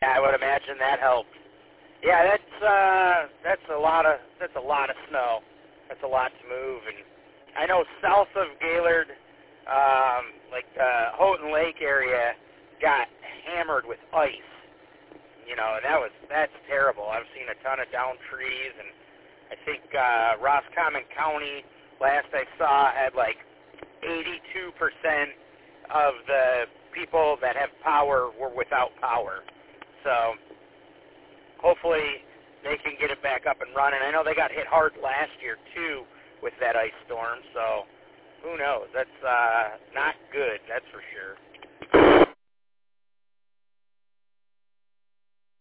Yeah, I would imagine that helped. Yeah, that's a lot of snow. That's a lot to move, and I know south of Gaylord, like the Houghton Lake area, got hammered with ice. You know, and that's terrible. I've seen a ton of downed trees, and I think Roscommon County, last I saw, had like 82% of the people that have power were without power. So hopefully they can get it back up and running. I know they got hit hard last year, too, with that ice storm, so who knows? That's not good, that's for sure.